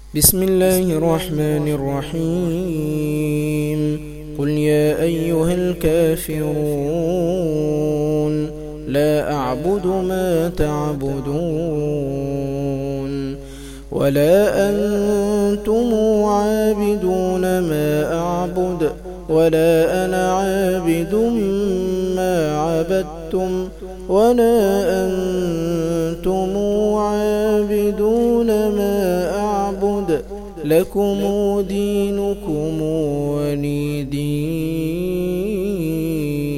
بسم الله الرحمن الرحيم. قل يا أيها الكافرون لا أعبد ما تعبدون ولا أنتم عابدون ما أعبد ولا أنا عابد ما عبدتم ولا أنتم عابدون ما أعبد لكم دينكم ولي دين.